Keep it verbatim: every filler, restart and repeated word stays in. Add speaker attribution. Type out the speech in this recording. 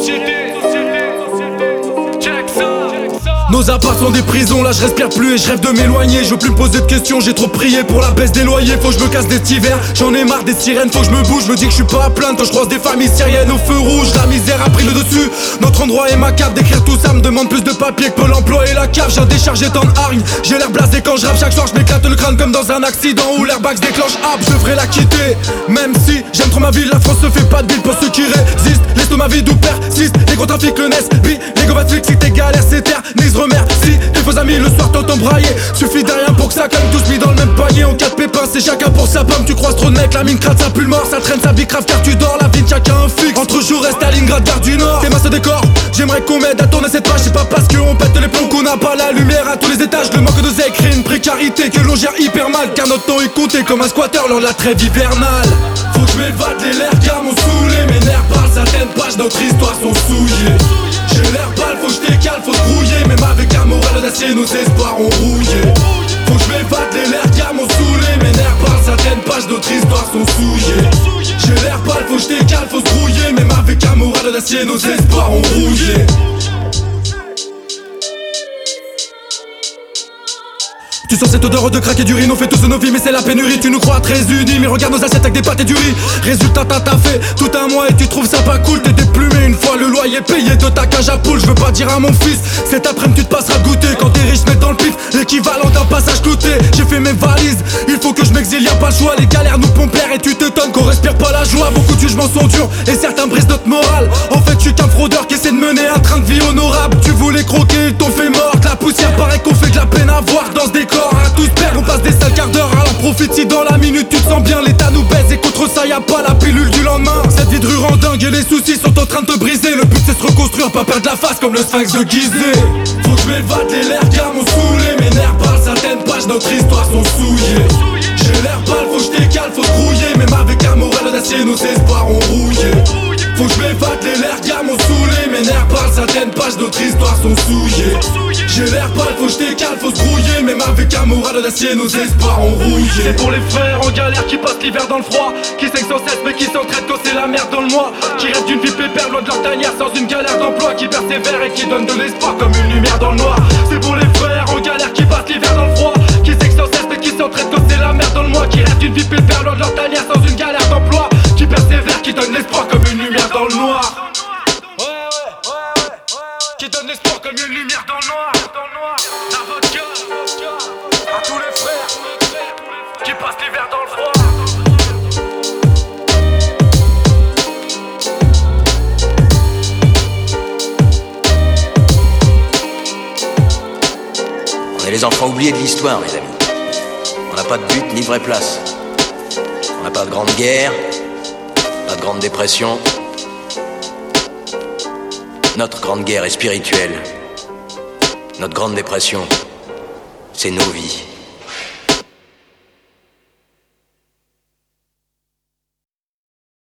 Speaker 1: Nos apparts sont des prisons, là je respire plus et je rêve de m'éloigner. Je veux plus me poser de questions, j'ai trop prié pour la baisse des loyers. Faut que je me casse des hivers, j'en ai marre des sirènes. Faut que je me bouge, je me dis que je suis pas à plaindre quand je croise des familles syriennes au feu rouge. La misère a pris le dessus, notre endroit est macabre. D'écrire tout ça me demande plus de papier que Pôle emploi et la cave. J'ai déchargé tant de hargne, j'ai l'air blasé quand je rappe. Chaque soir je m'éclate le crâne comme dans un accident où l'airbag se déclenche. Ah, je devrais la quitter, même si j'aime trop ma ville. La France se fait pas de ville pour ceux qui résistent. L'estomac vide ou persiste, les gros trafics le naissent. Puis les gars Netflix, si t'es galère c'est terre, nix remercie. Tes faux amis le soir t'entends brailler. Suffit de rien pour que ça calme, tous mis dans le même panier. En cas de pépin c'est chacun pour sa pomme. Tu croises trop de mecs, la mine crade, ça pue le mort. Ça traîne sa bicrave car tu dors, la vie de chacun un fixe. Entre jours reste Stalingrad, gare du Nord. T'es masse décor, j'aimerais qu'on m'aide à tourner cette page. C'est pas parce qu'on pète les plombs qu'on n'a pas la lumière à tous les étages. Le manque de zé crée une précarité que l'on gère hyper mal. Car notre temps est compté comme un squatter lors de la trêve hivernale. Faut que je m'évade, les lèvres car m'ont saoulé. Mes nerfs parlent, certaines pages, notre histoire sont souillées. J'ai l'air pâle, faut que je décale, faut se grouiller. Même avec un moral d'acier, nos espoirs ont rouillé. Faut que je m'évade, les lèvres car m'ont saoulé. Mes nerfs parlent, certaines pages, notre histoire sont souillées. J'ai l'air pâle, faut que je décale, faut se grouiller. Même avec un moral d'acier, nos espoirs ont rouillé. Tu sens cette odeur de crack et d'urine, on fait tous nos vies mais c'est la pénurie. Tu nous crois très unis mais regarde nos assiettes avec des pâtes et du riz. Résultat t'as t'as fait tout un mois et tu trouves ça pas cool. T'es déplumé une fois le loyer payé de ta cage à poule. Je veux pas dire à mon fils, cet après-midi tu te passeras goûter. Quand t'es riche mets dans le pif, l'équivalent d'un passage clouté. J'ai fait mes valises, il faut que je m'exile, y'a pas le choix. Les galères nous pompent l'air et tu t'étonnes qu'on respire pas la joie. Beaucoup de jugements sont durs et certains brisent notre morale. En fait je suis qu'un fraudeur qui essaie de mener un train de vie honorable. Tu voulais croquer, ils t'ont fait mort. La poussière paraît qu'on fait de la peine à voir dans ce décor. À tous perdre, on passe des sales quarts d'heure. Alors profite si dans la minute tu te sens bien. L'état nous baise et contre ça y'a pas la pilule du lendemain. Cette vie de rue rend dingue et les soucis sont en train de te briser. Le but c'est se reconstruire, pas perdre la face comme le sphinx de Gizeh. Faut que je m'évade, les lèvres car m'ont saoulé. Mes nerfs parlent, certaines pages, notre histoire sont souillées. J'ai l'air pâle, faut que je décale, faut se grouiller. Même avec un moral d'acier, nos espoirs ont rouillé. Faut que je m'évade, les lèvres car m'ont saoulé. Mes nerfs parlent, certaines pages, notre histoire sont souillées. J'ai l'air pâle, faut que je décale, faut se grouiller. Même avec un moral d'acier, nos espoirs ont rouillé. C'est pour les frères en galère qui passent l'hiver dans le froid, qui saignent sans cesse mais qui s'entraident quand c'est la merde dans le mois. Qui restent d'une vie pépère loin de leur tanière sans une galère d'emploi. Qui persévèrent et qui donnent de l'espoir comme une lumière dans le noir. C'est pour les frères en galère qui passent l'hiver dans le froid, qui saignent sans cesse mais qui s'entraident quand c'est la merde dans le mois. Qui restent d'une vie pépère loin de leur tanière sans une galère d'emploi. Qui persévèrent, qui donnent l'espoir comme une lumière dans le noir. Ouais ouais ouais ouais ouais. Qui donne l'espoir comme une lumière dans le noir. La vodka à tous les frères qui passent l'hiver dans le froid.
Speaker 2: On est les enfants oubliés de l'histoire, mes amis. On n'a pas de but ni de vraie place. On n'a pas de grande guerre, pas de grande dépression. Notre grande guerre est spirituelle. Notre grande dépression, c'est nos vies.